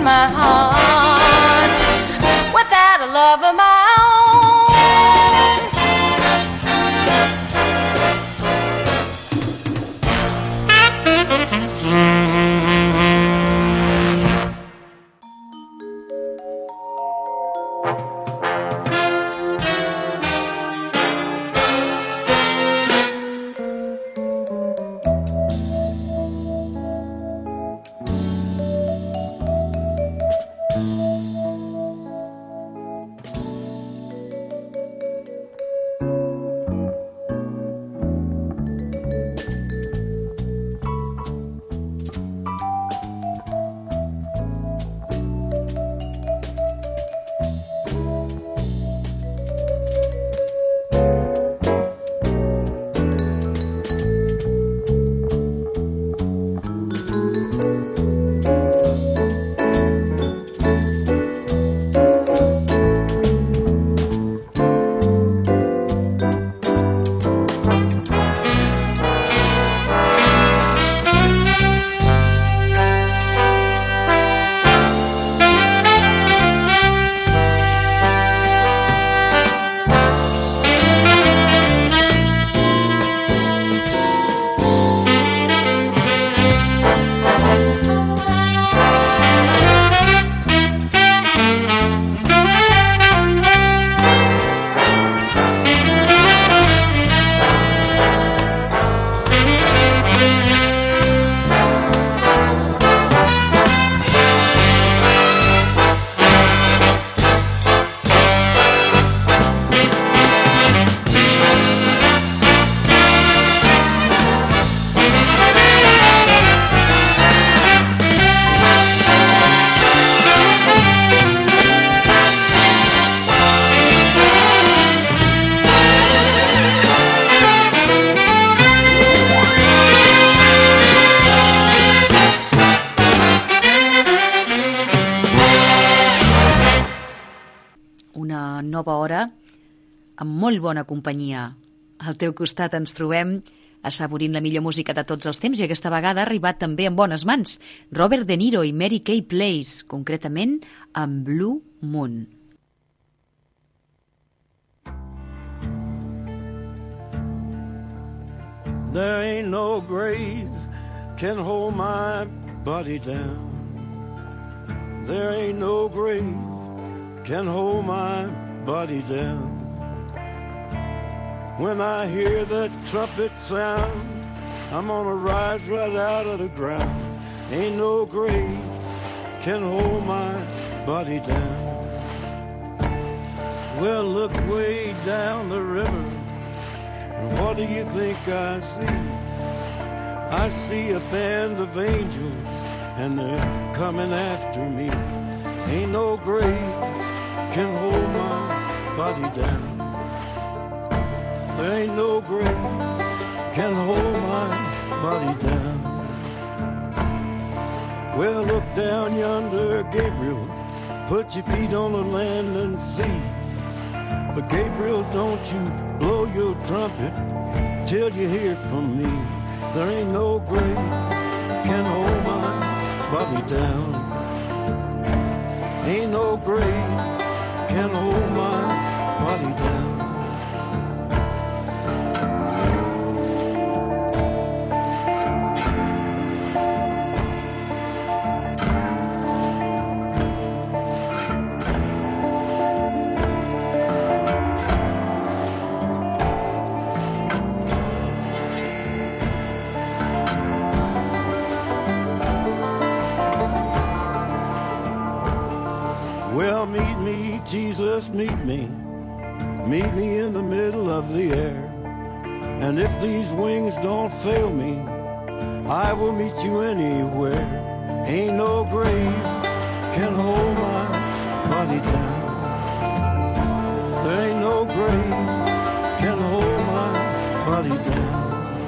my heart without a love of my own. Nova hora amb molt bona companyia. Al teu costat ens trobem assaborint la millor música de tots els temps i aquesta vegada ha arribat també en bones mans. Robert De Niro i Mary Kay Place, concretament amb Blue Moon. There ain't no grave can hold my body down. There ain't no grave can hold my body down. When I hear that trumpet sound, I'm gonna rise right out of the ground. Ain't no grave can hold my body down. Well, look way down the river, and what do you think I see? I see a band of angels, and they're coming after me. Ain't no grave can hold my body down. There ain't no grave can hold my body down. Well, look down yonder, Gabriel. Put your feet on the land and see. But Gabriel, don't you blow your trumpet till you hear from me. There ain't no grave can hold my body down. Ain't no grave can hold my body down. Well, meet me, Jesus, meet me. Meet me in the middle of the air. And if these wings don't fail me, I will meet you anywhere. Ain't no grave can hold my body down. There ain't no grave can hold my body down.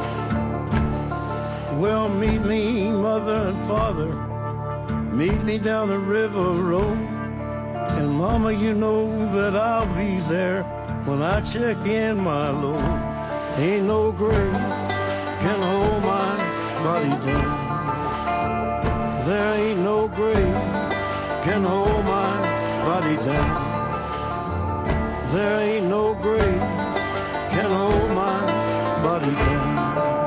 Well, meet me, mother and father. Meet me down the river road. And mama, you know that I'll be there when I check in my load. Ain't no grave can hold my body down. There ain't no grave can hold my body down. There ain't no grave can hold my body down.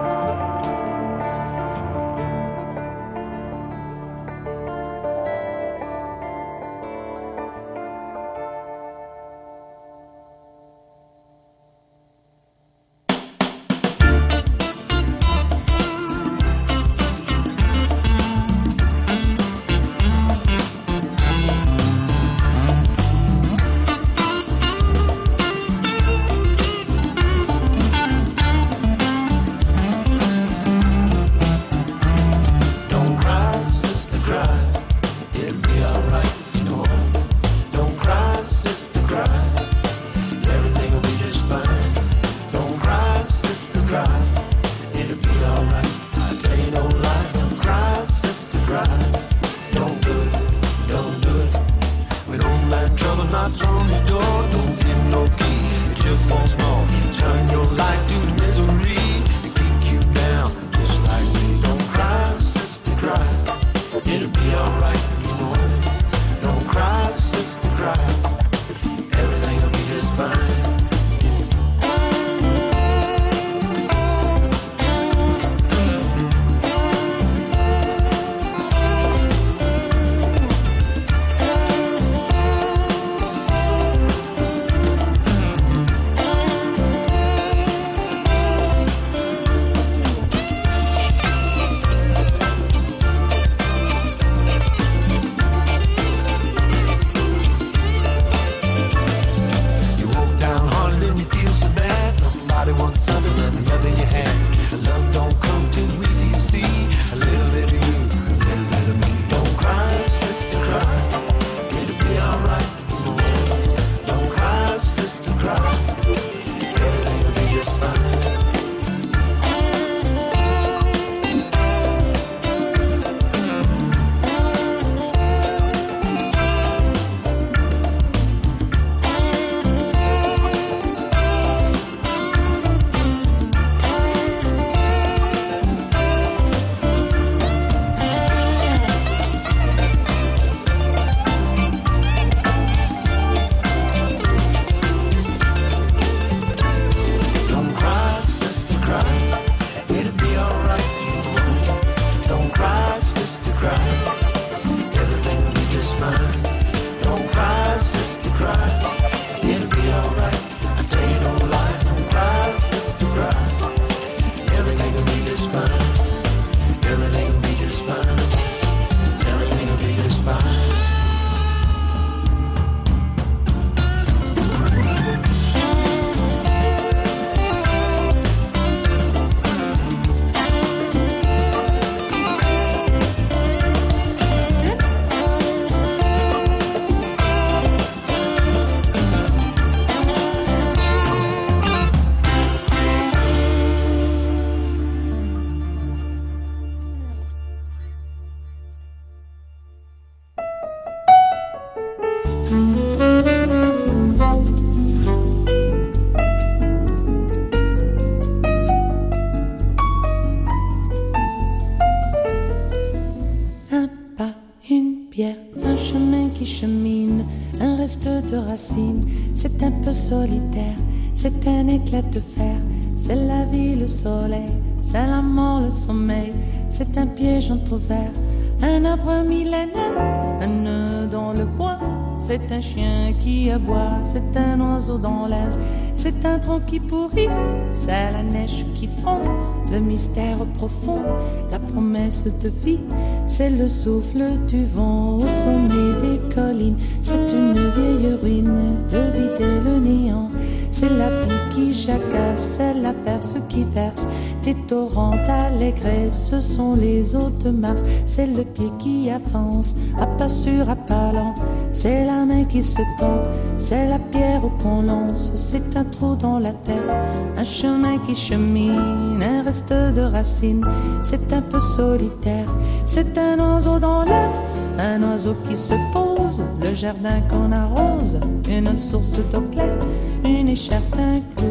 de racines, c'est un peu solitaire, c'est un éclat de fer, c'est la vie, le soleil, c'est la mort, le sommeil, c'est un piège entrouvert, un arbre millénaire, un nœud dans le bois, c'est un chien qui aboie, c'est un oiseau dans l'air, c'est un tronc qui pourrit, c'est la neige qui fond, le mystère profond, la promesse de vie, c'est le souffle du vent au sommet des collines, c'est une vieille ruine de vider le néant, c'est la pluie qui jacasse, c'est la perce qui verse, des torrents d'allégresse, ce sont les eaux de Mars, c'est le pied qui avance, à pas sûr, à pas lent, c'est la main qui se tend, c'est la pierre qu'on lance, c'est un trou dans la terre, un chemin qui chemine, un reste de racines, c'est un peu solitaire, c'est un oiseau dans l'air, un oiseau qui se pose, le jardin qu'on arrose, une source d'eau claire, une écharpe, un clou,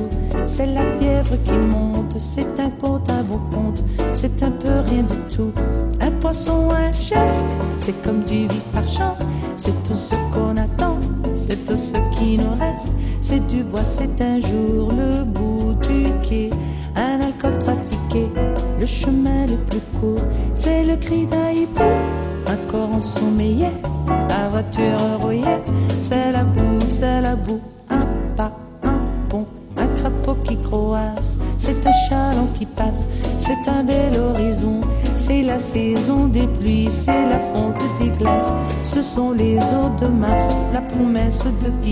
c'est la fièvre qui monte, c'est un conte, un beau conte, c'est un peu rien du tout. Un poisson, un geste, c'est comme du vif argent, c'est tout ce qu'on attend, c'est tout ce qui nous reste. C'est du bois, c'est un jour le bout du quai, un alcool trafiqué, le chemin le plus court, c'est le cri d'un hibou, un corps ensommeillé, la voiture rouillée, c'est la boue, un pas, un pont, un crapaud qui croasse, c'est un chaland qui passe, c'est un bel horizon, c'est la saison des pluies, c'est la fonte des glaces, ce sont les eaux de mars, la promesse de vie.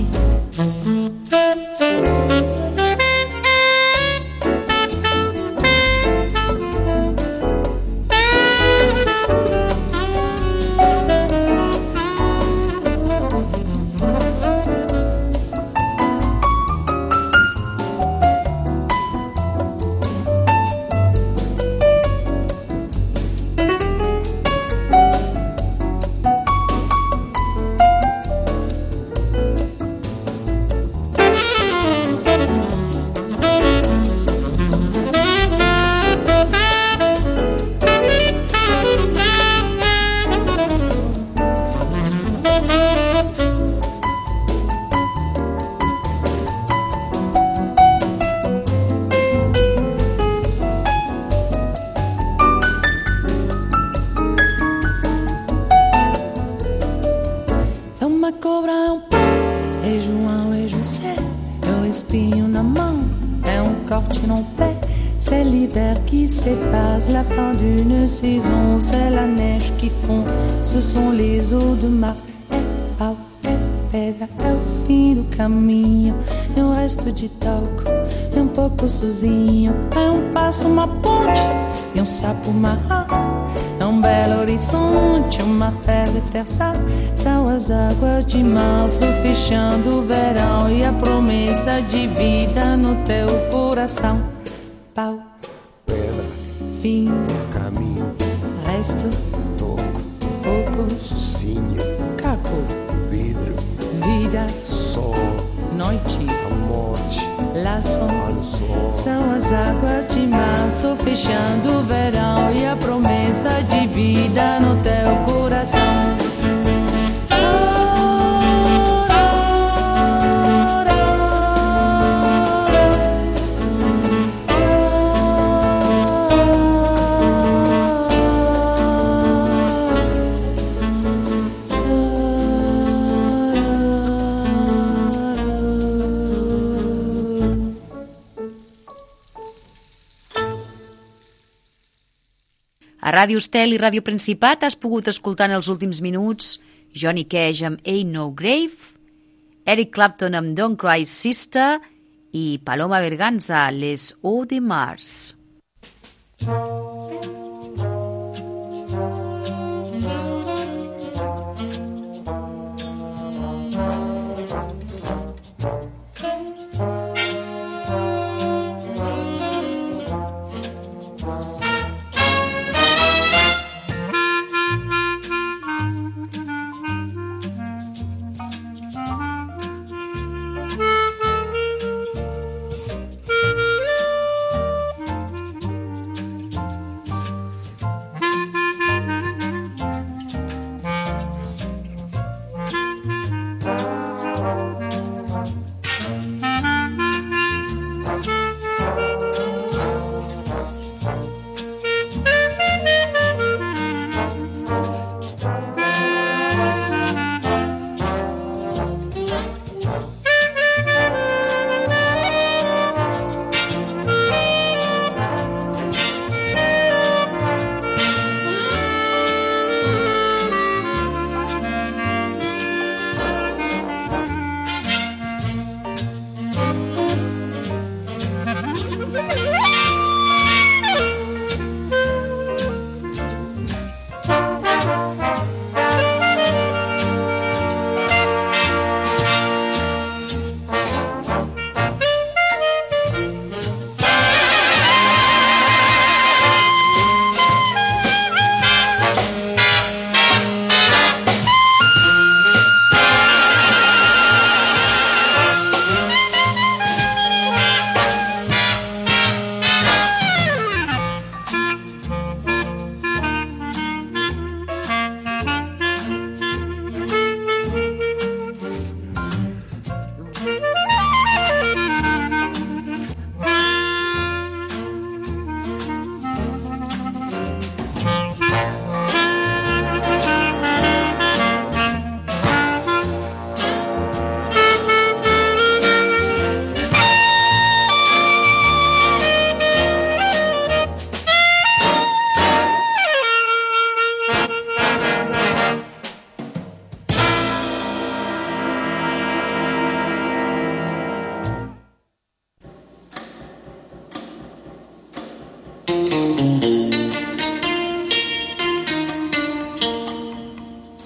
La fin d'une saison, c'est la neige qui fond, ce sont les eaux de mars. É pedra, é o fim do caminho, é um resto de talco, é um pouco sozinho, é passo, uma ponte e sapo marrom, é belo horizonte, uma febre terça, são as águas de março fechando o verão e a promessa de vida no teu coração. Pau, fim, caminho, resto, toco, pouco, focinho, caco, vidro, vida, sol, noite, a morte, laço, ao sol. São as águas de março fechando o verão e a promessa de vida no teu coração. A Ràdio Estel i Ràdio Principat has pogut escoltar en els últims minuts Johnny Cash amb Ain't No Grave, Eric Clapton amb Don't Cry Sister i Paloma Berganza, Les Eaux de Mars.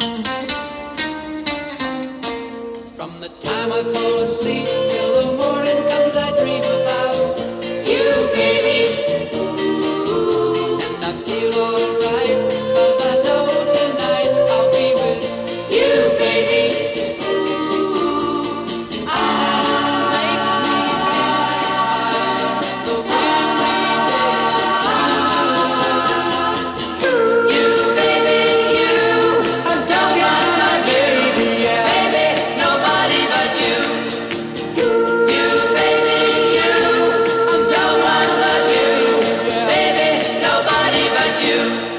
From the time I fall asleep till the morning comes, I dream about you, baby. Ooh, and I feel alright, 'cause I know tonight I'll be with you, baby. Ooh, makes me feel smile the weary days through. You, baby, you, I don't want my baby, yeah. Baby, nobody but you. You, baby, you, I don't want but you. Baby, nobody but you.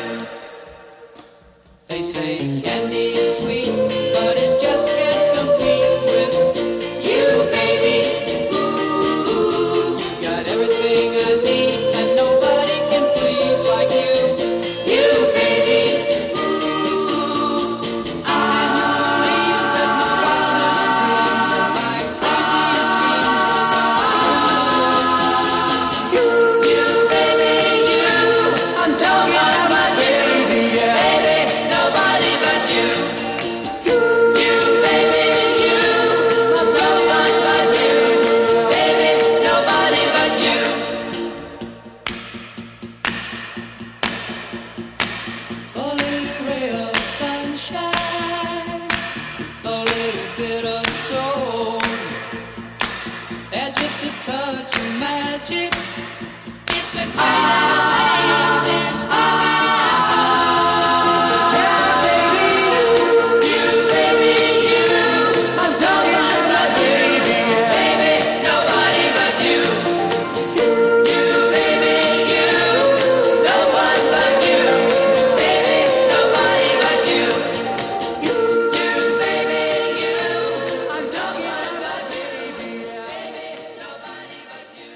They say candy is sweet, but it just can't compete with you, baby. Ooh, got everything I need, and nobody can please like you. You, baby. Ooh, I believe that my wildest dreams and my craziest schemes will come true. You, baby, you, I don't want my baby, yeah. Baby, nobody but you. You, baby, you, I don't want but you. Baby, nobody but you. A little ray of sunshine, a little bit of soul, and just a touch of magic. It's the greatest thing since you, baby, you, I don't want but baby, baby, nobody but you. You, baby, you, no one but you. Baby, nobody but you. You, baby, you, I don't want but baby, baby, nobody but you.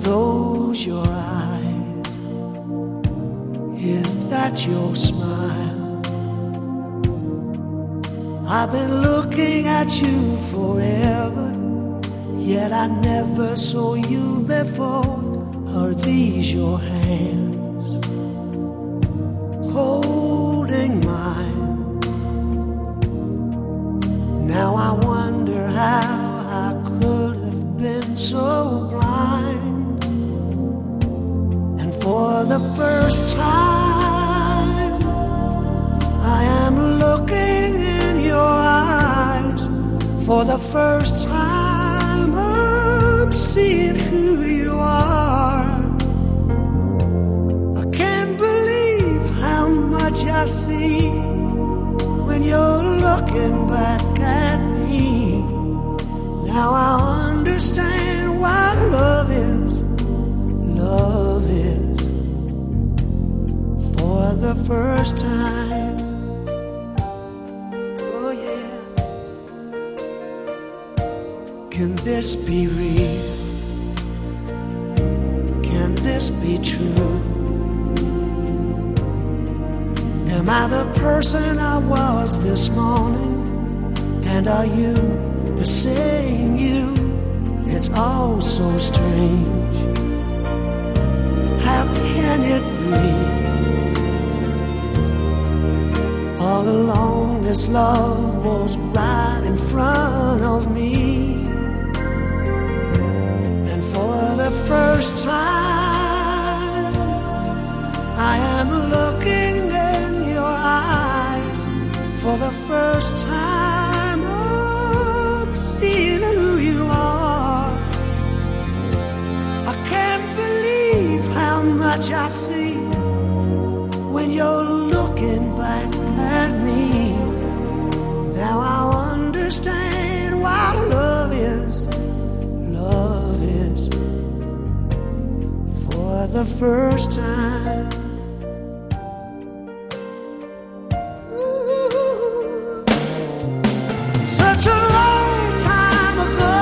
those your eyes? Is that your smile? I've been looking at you forever, yet I never saw you before. Are these your hands holding mine? Now I wonder how I could have been so blind. And for the first time I am looking in your eyes. For the first time I'm seeing who you are. I can't believe how much I see when you're looking back at me. Now I understand what love is. Love is. For the first time. Oh yeah. Can this be real? Can this be true? Am I the person I was this morning? And are you the same you? It's all so strange. How can it be? All along this love was right in front of me. And for the first time I am looking in your eyes. For the first time I'm seeing who you are. I can't believe how much I see when you're looking back at me. Now I understand what love is. Love is. For the first time. Such a long time ago,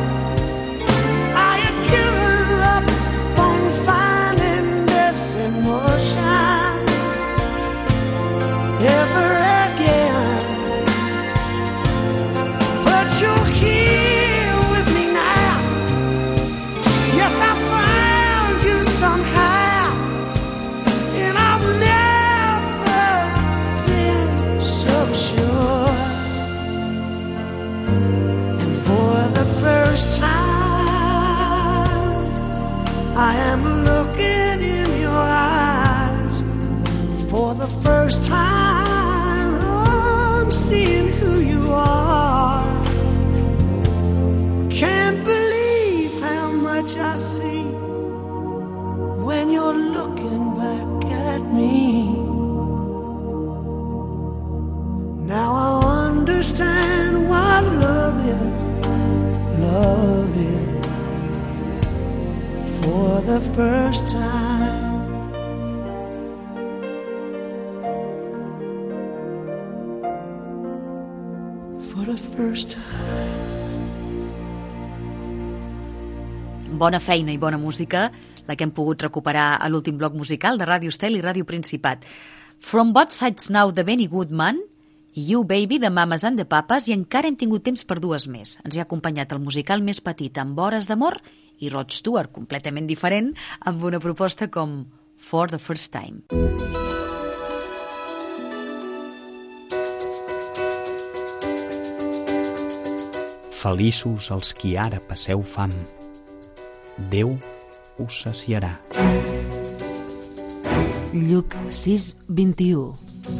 I had given up on finding this emotion ever again. But you're here with me now. Yes, I found you somehow, and I've never been so sure. For the first time I am looking in your eyes. For the first time I'm seeing who you are. Can't believe how much I see when you're looking back at me. Now I understand what love is. Love it for the first time. For the first time. Bona feina i bona música, la que hem pogut recuperar a l'últim bloc musical de Ràdio Estel i Ràdio Principat. From Both Sides Now de Benny Goodman, You Baby de Mamas and the Papas, i encara hem tingut temps per dues més. Ens hi ha acompanyat el musical més petit amb Hores d'amor i Rod Stewart, completament diferent, amb una proposta com For the First Time. Feliços els qui ara passeu fam, Déu us saciarà. Lluc 6:21.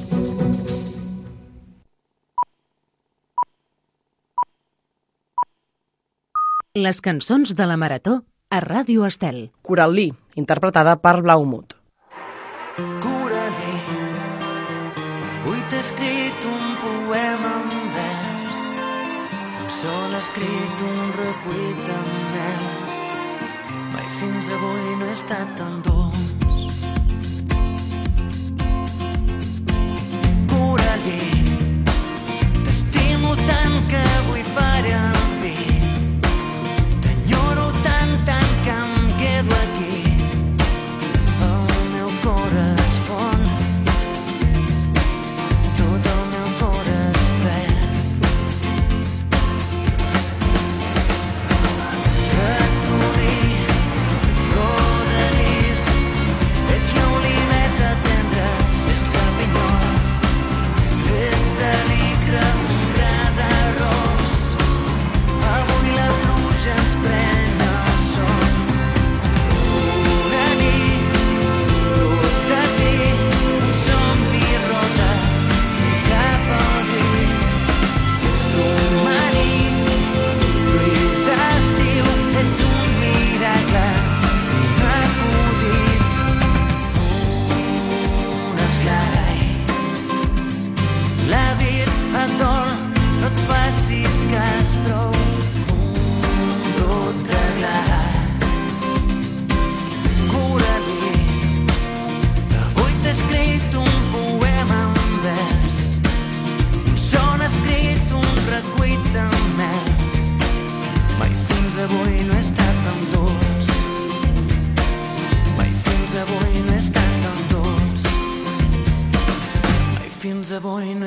Les cançons de la Marató a Ràdio Estel. Coralí, interpretada per Blaumut. Coralí, avui t'he escrit un poema en vers, sol ha escrit un recuit amb mel, mai fins avui no he estat tan dolç. Coralí, t'estimo tant que vull faré el pi, t'enyoro tant, tant que em quedo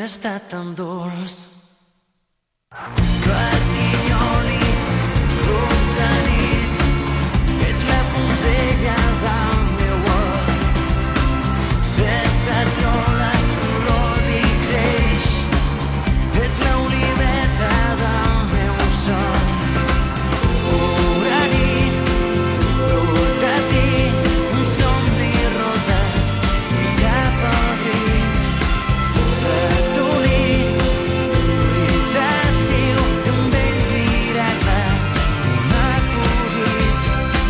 ha estat tan dolç. Cardinyoli, grup de nit, ets la punzella del meu or. Set petròles, l'oli creix, ets l'oliveta del meu son. Pura nit, brut de ti, un somni rosa i cap a dins. Ratolí, fruit d'estiu i un vell miracle, un acudit,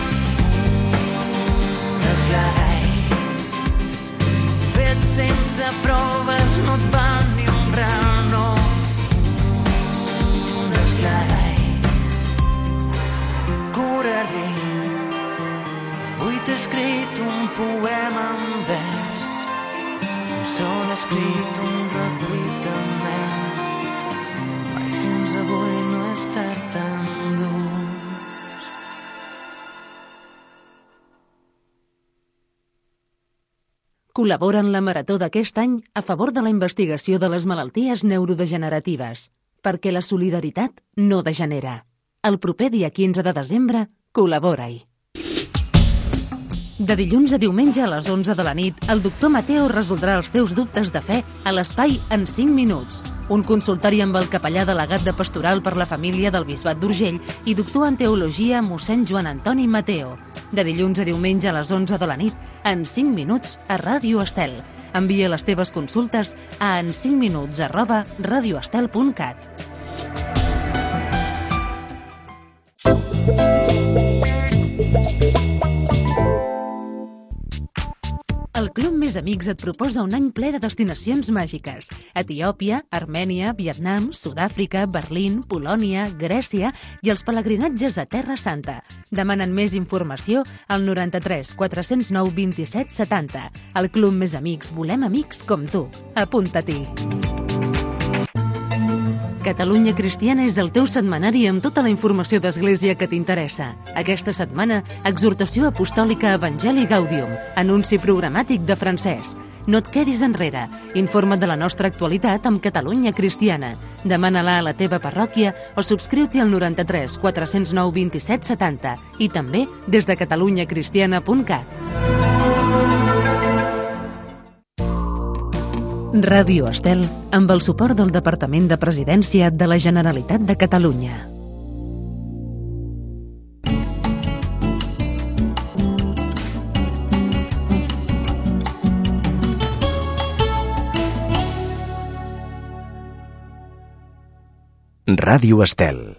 un esglai. Fet sense proves, no et val ni un ral, no. Un esglai. Coraré, avui t'he escrit un poema en vers, un sol ha escrit un recuit en mel. Mai fins avui no ha estat tan dolç. Col·labora en la marató d'aquest any a favor de la investigació de les malalties neurodegeneratives, perquè la solidaritat no degenera. El proper dia 15 de desembre, col·labora-hi. De dilluns a diumenge a les 11 de la nit, el doctor Mateo resoldrà els teus dubtes de fe a l'espai En 5 minuts, un consultori amb el capellà delegat de Pastoral per la Família del Bisbat d'Urgell i doctor en Teologia mossèn Joan Antoni Mateo. De dilluns a diumenge a les 11 de la nit, En 5 minuts, a Ràdio Estel. Envia les teves consultes a en5minuts@radioestel.cat. El Club Més Amics et proposa un any ple de destinacions màgiques. Etiòpia, Armènia, Vietnam, Sud-àfrica, Berlín, Polònia, Grècia i els pelegrinatges a Terra Santa. Demanen més informació al 93 409 27 70. El Club Més Amics, volem amics com tu. Apunta-t'hi. Catalunya Cristiana és el teu setmanari amb tota la informació d'Església que t'interessa. Aquesta setmana, exhortació apostòlica Evangelii Gaudium, anunci programàtic de Francesc. No et quedis enrere. Informa't de la nostra actualitat amb Catalunya Cristiana. Demana-la a la teva parròquia o subscriu-t'hi al 93 409 27 70 i també des de catalunyacristiana.cat. Ràdio Estel, amb el suport del Departament de Presidència de la Generalitat de Catalunya. Ràdio Estel.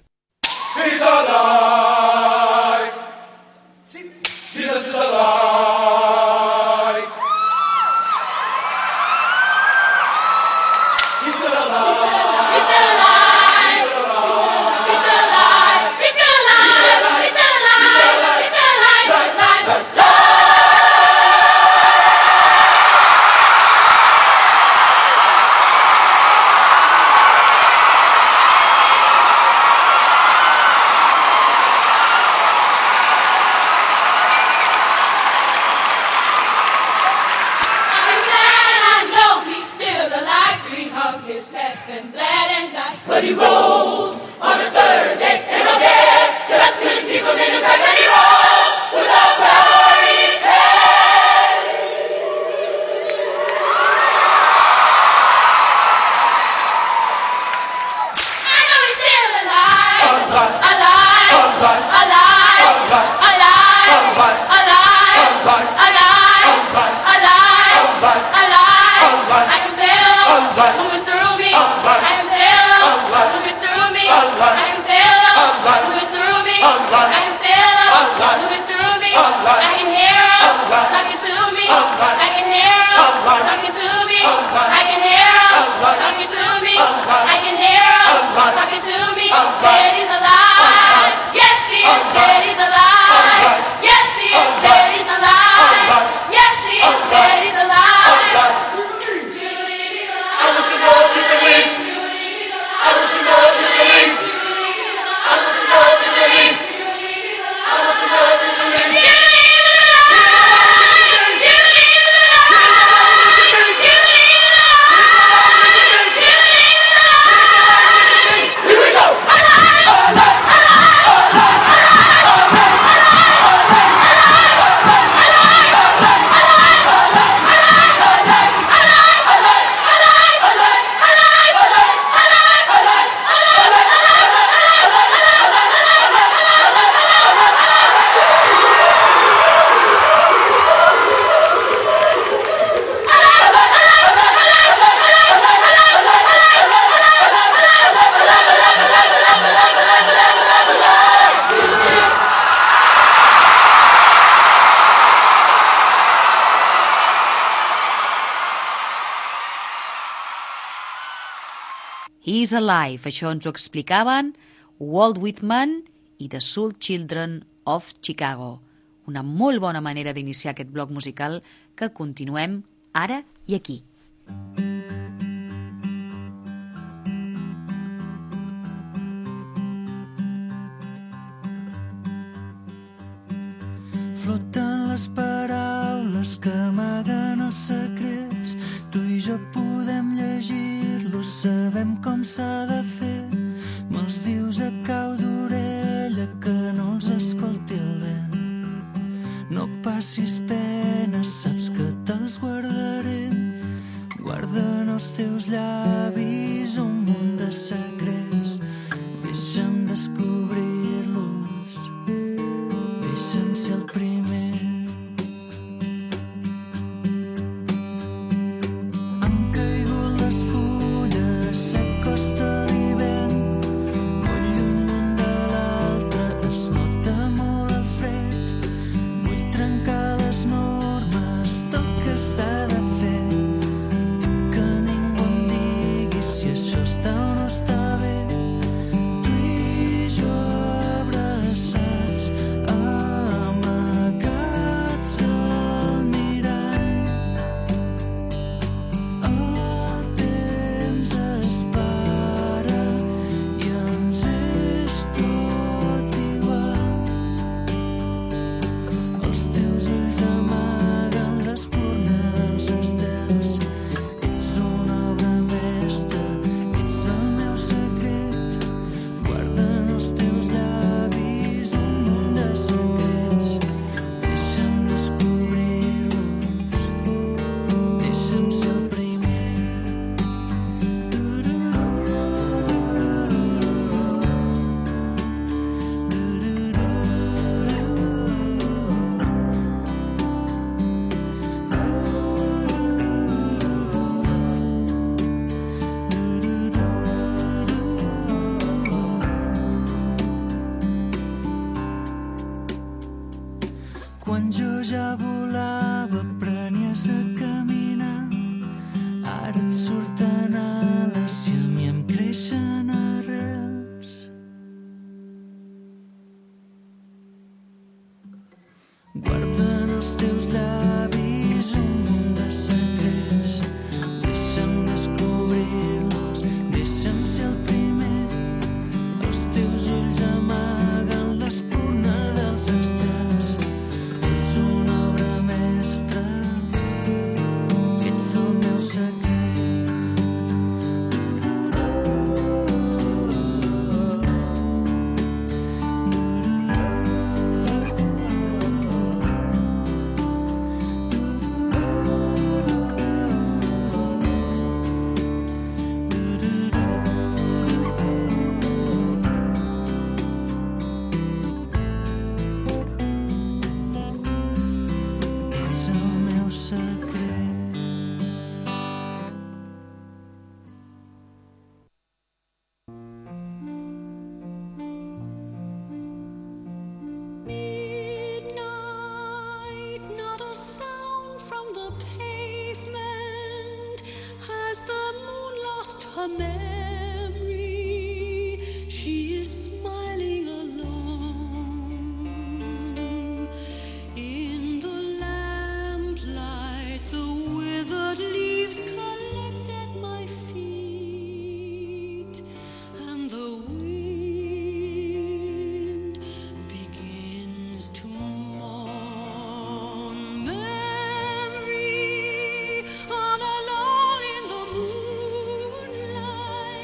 He's Alive, això ens ho explicaven Walt Whitman i The Soul Children of Chicago. Una molt bona manera d'iniciar aquest bloc musical que continuem ara i aquí. Floten les paraules que amaguen els secrets. Tu i jo podem llegir-los, sabem com s'ha de fer. Me'ls dius a cau d'orella que no els escolti el vent. No passis pena, saps que te'ls guardaré. Guarden els teus llavis un munt de secrets. Deixa'm descobrir-los. Deixa'm ser el primer. Han caigut les fulles, s'acosta l'hivern. Molt lluny l'un de l'altre, es nota molt el fred. Vull trencar les normes del que s'ha de fer. I que ningú em digui si això està o no està bé. Tu i jo abraçats, amagats al mirall. El temps es para i ens és tot igual. Els teus ulls amaguen l'espurna dels estels. Ets una obra mestra, ets el meu secret. Guarden els teus llavis un munt de secrets. Deixa'm descobrir-los. Deixa'm ser el primer. Quan jo ja volava, aprenies a caminar. Ara et surten ales i a mi em creixen arrels. Guarden els teus llavis un munt de secrets. Deixa'm descobrir-los, deixa'm ser el primer. Els teus ulls amaguen l'espurna dels estels. Ets una obra mestra, ets el meu secret. Ets el meu secret. Midnight, not a sound from the pavement. Has the moon lost her memory? She is smiling alone. In the lamplight, the withered leaves collect at my feet, and the wind begins to mourn. Memory, all alone in the moonlight.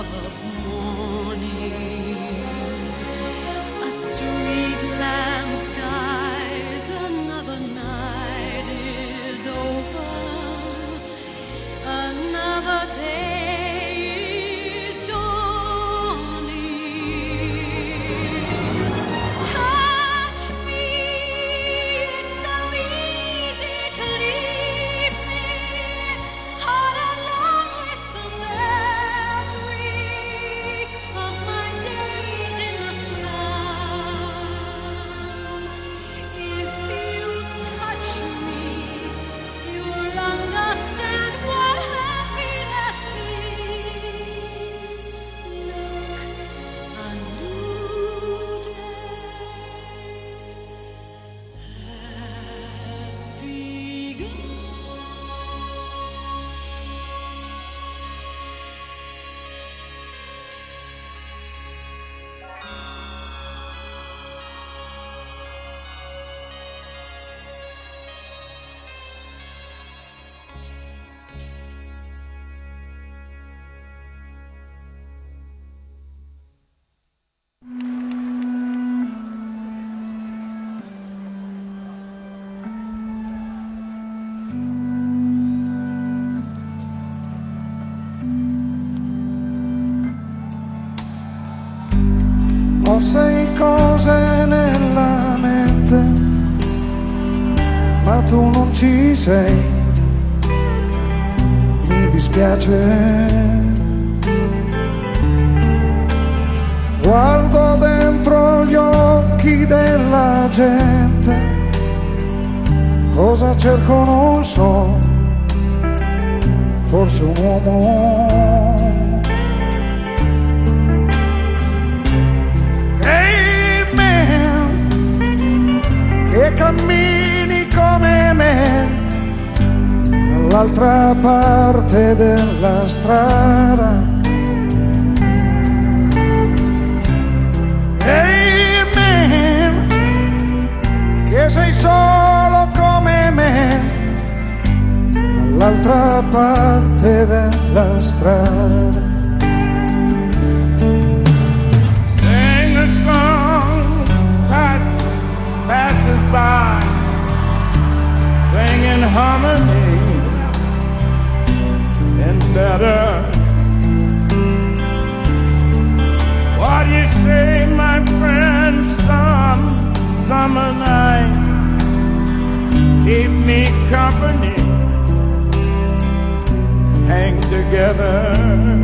of morning. A street lamp dies, another night is over, another day is dawning. Touch me, it's so easy to leave me all alone with the memory of my days in the sun. If you touch me, you'll understand what happiness is. Look, a new day has begun. Ho sei cose nella mente, ma tu non ci sei, mi dispiace. Guardo dentro gli occhi della gente, cosa cerco non so, forse un uomo. Che cammini come me dall'altra parte della strada. Ehi man, che sei solo come me dall'altra parte della strada. Sing a song, passes by, singing harmony and better. What do you say, my friend? Summer night, keep me company, hang together.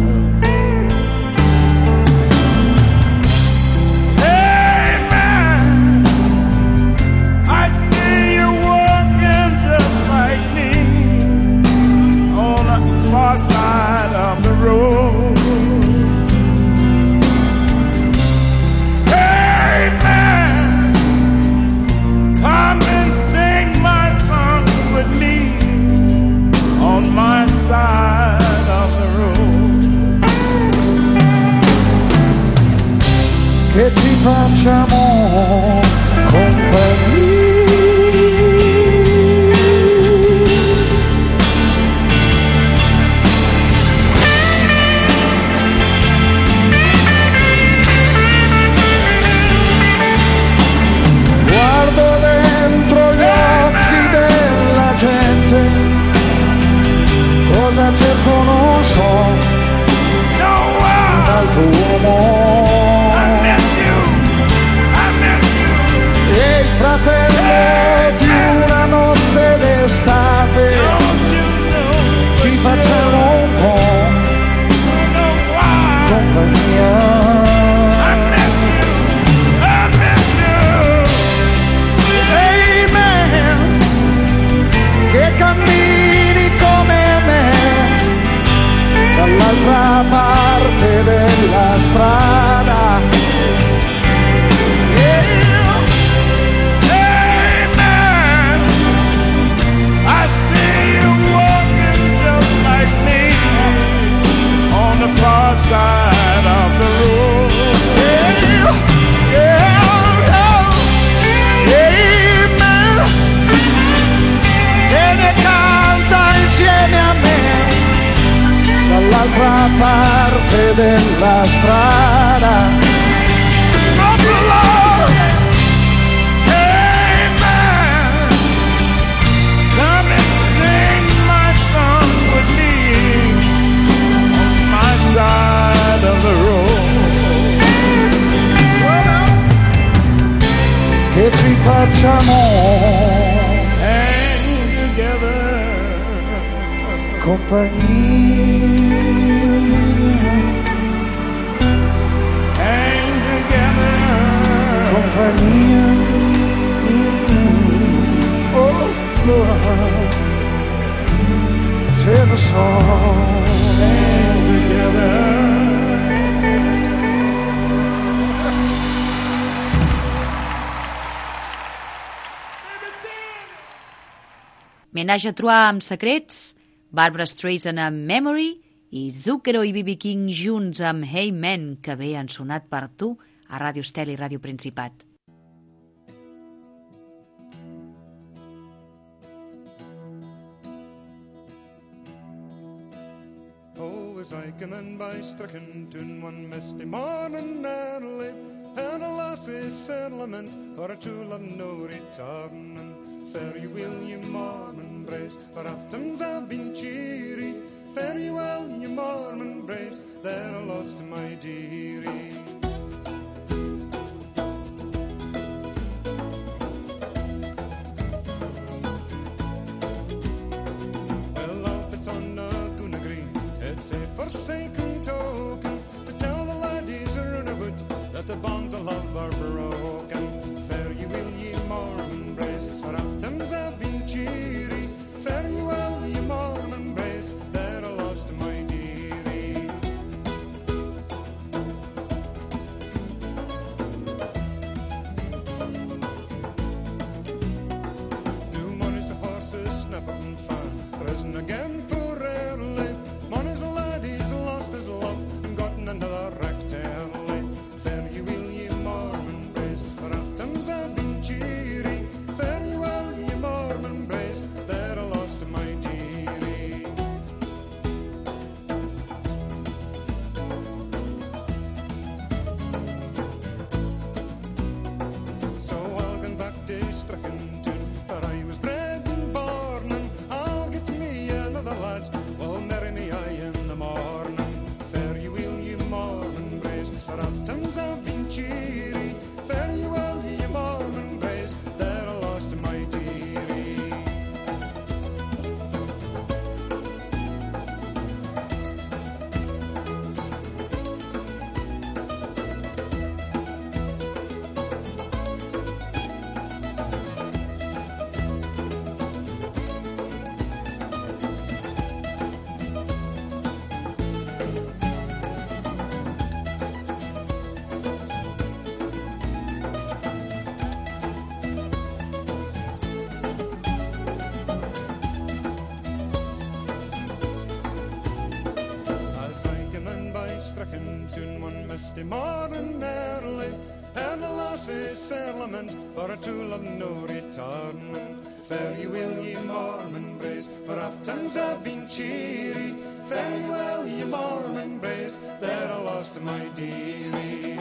Far side of the road. Hey man, come and sing my song with me on my side of the road. Che ci facciamo compagnia. Cosa cerco non so, un altro uomo. E il fratello di una notte d'estate, ci facciamo un po' compagnia. Che cammini come me dall'altra parte della strada. Yeah. Hey man, I see you walking just like me on the far side of parte della strada. Not the Lord, amen. Come and sing my song with me on my side of the road. Che ci facciamo hang together, compagnia, hang together, compagnia. Oh Lord, sing a song, hang together. Menage a Trois amb Secrets, Barbra Streisand amb Memory i Zucchero i B.B. King junts amb Hey Man, que bé han sonat per tu a Ràdio Estel i Ràdio Principat. Oh, as I came in by Strickington one misty morning early, and a lassie's settlement for a true love no returning. Fare you well, you Mormon braves, for aftons I've been cheery. Fare you well, you Mormon braves, they're a loss to my dearie. Well, up it's on Laguna Green, it's a forsaken token to tell the laddies around about that the bonds of love are broken. Fare you well, ye Mormon braves, for aftons I've been cheery. Fare you well, ye Mormon braves, they're a loss to my dearie. New money's a horse's snapper and fan, risen again for early. Money's a lad, he's lost his love and gotten another rectally. Fare you well, ye Mormon braves, for aftons I've been cheery. Fare you well, ye Mormon braves, they're a loss to my dearie. So I'll go back to Strickington, where I was bred and born, and I'll get me another lad, will marry me aye in the morning. Fare you well, ye Mormon braves, for aftons I've been cheery. Fare you well, ye Mormon braves, they're a loss to my dearie. As I came in by Strickington one misty morning early, and a lassie's settlement for a true love no returning. Fare you well, ye Mormon braves, for aftons I've been cheery. Fare you well, ye Mormon braves, they're a loss to my dearie.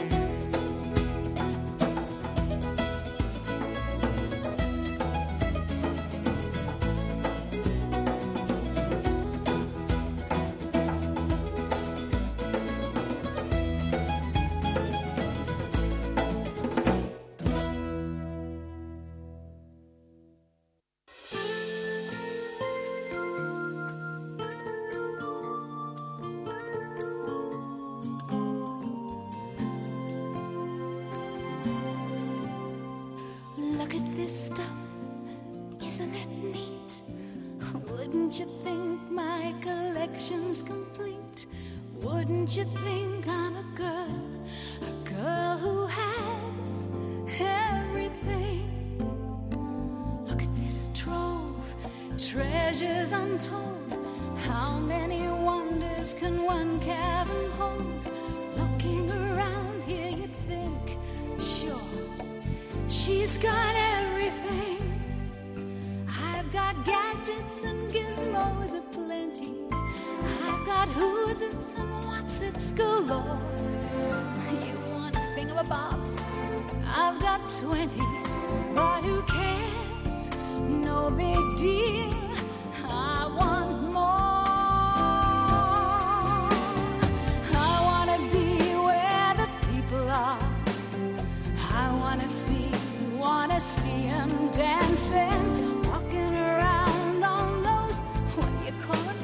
Look at this stuff, isn't it neat? Wouldn't you think my collection's complete? Wouldn't you think I'm a girl who has everything? Look at this trove, treasures untold. How many wonders can one cabin hold? Looking around here you'd think, sure, she's got everything. I've got gadgets and gizmos aplenty. I've got who's it's and tricks galore. You want a thing of a box, I've got 20, but who cares? No big deal. I want more. I want to be where the people are. I want to see them dancing, walking around on those, what do you call it,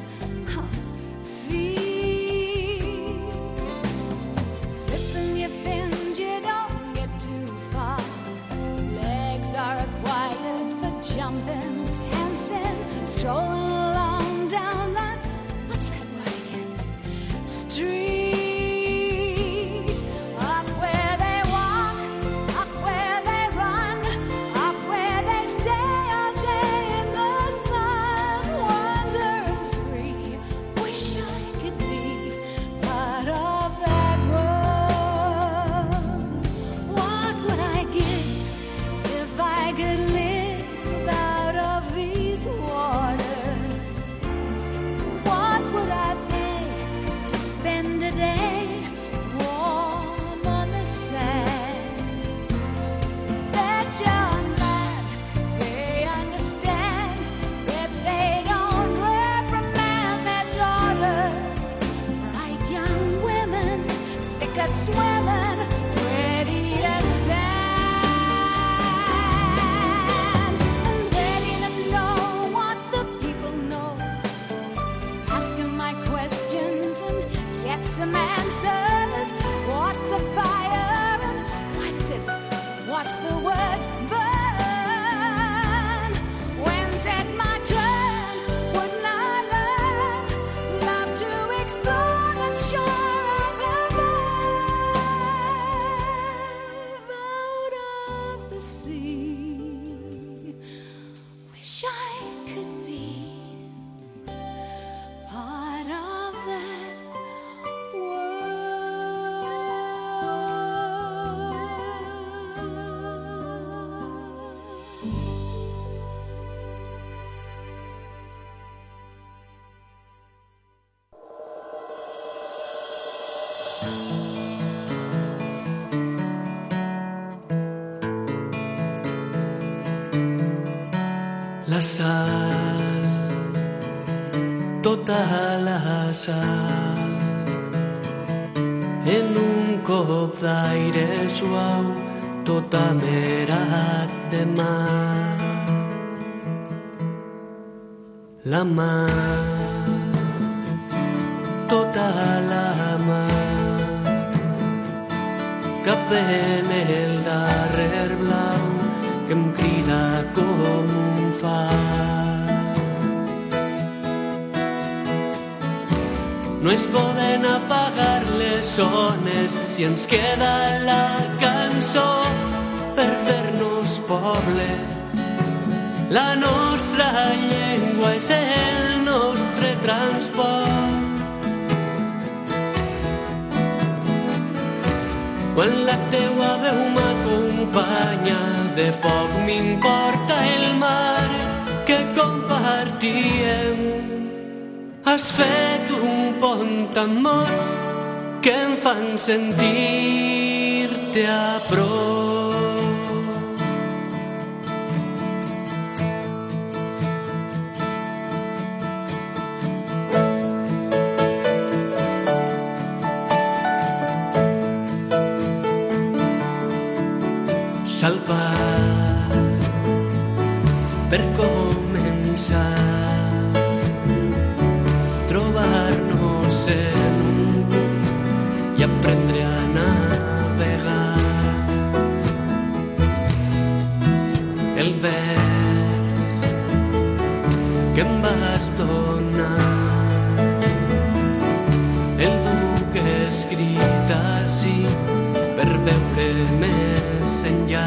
feet. Flipping your fins, you don't get too far. Legs are required for jumping, dancing, strolling along down that, what's that word again, street. Up where they walk, up where they run, up where they stay all day in the sun, wandering free. Wish I could be part of that world. What would I give if I could live out of these waters? What would I pay to spend a day warm on the sand? Bet your life they understand that they don't reprimand their daughters. Bright young women, sick of swimming, ready to stand, and ready to know what the people know. Ask them my questions and get some answers. What's a fire and why does it, what's the word, burn? When's it my turn? Wouldn't I learn? Love to explore the shore of above, out of the sea. Wish I could be part of that La sal, tota la sal, en un cop d'aire suau, tot amerat de mar. La mà, tota la mà, cap en el darrer blau que em crida com un far. No es poden apagar les ones si ens queda la cançó per fer-nos poble. La nostra llengua és el nostre transport. Quan la teua veu m'acompanya, de poc m'importa el mar que compartíem. Has fet un pont amb mots que em fan sentir-te a prop. Salvar per començar, trobar-nos en un punt i aprendre a navegar. El vers que em vas donar, el duc escrit així per veure més enllà.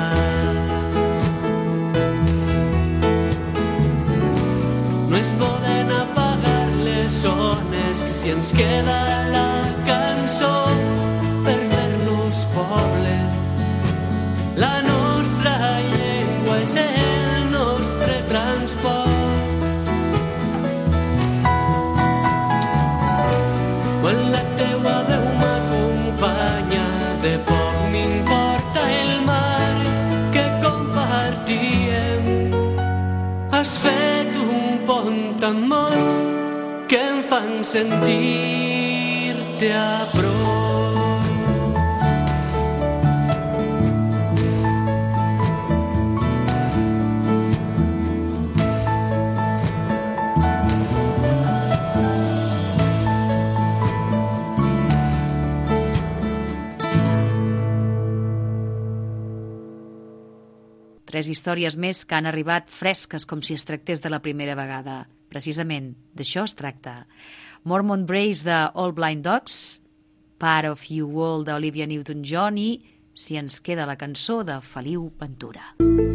No es poden apagar les ones si ens queda la cançó per fer-nos poble. La nostra llengua és el nostre transport. Quan la teua veu sentir-te a prop. Tres històries més que han arribat fresques com si es tractés de la primera vegada. Precisament, d'això es tracta. Mormon Brace de All Blind Dogs, Part of You All d'Olivia Newton-John i Si ens queda la cançó de Feliu Ventura.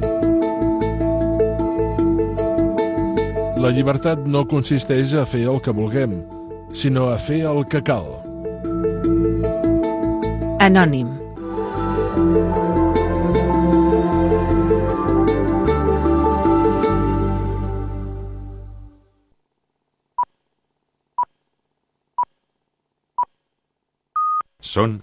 La llibertat no consisteix a fer el que vulguem, sinó a fer el que cal. Anònim. Són